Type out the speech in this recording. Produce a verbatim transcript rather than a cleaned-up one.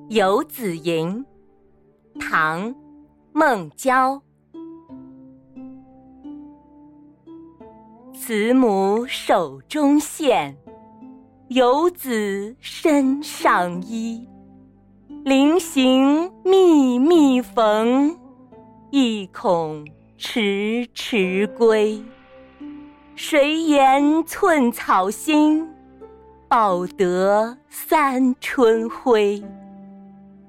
游子吟，唐·孟郊。慈母手中线，游子身上衣。临行密密缝，意恐迟迟归。谁言寸草心，报得三春晖。